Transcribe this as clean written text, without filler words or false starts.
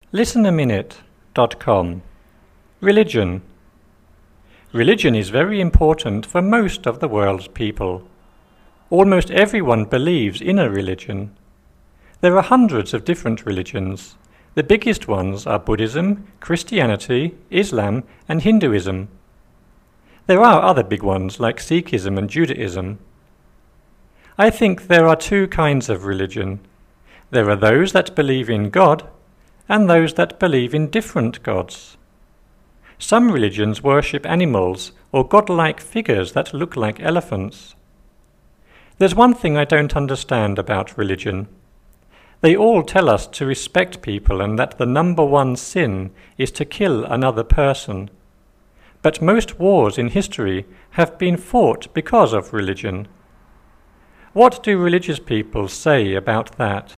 listenaminute.com. Religion. Religion is very important for most of the world's people. Almost everyone believes in a religion. There are hundreds of different religions. The biggest ones are Buddhism, Christianity, Islam, and Hinduism. There are other big ones like Sikhism and Judaism. I think there are two kinds of religion. There are those that believe in God, and those that believe in different gods. Some religions worship animals or godlike figures that look like elephants. There's one thing I don't understand about religion. They all tell us to respect people and that the number one sin is to kill another person. But most wars in history have been fought because of religion. What do religious people say about that?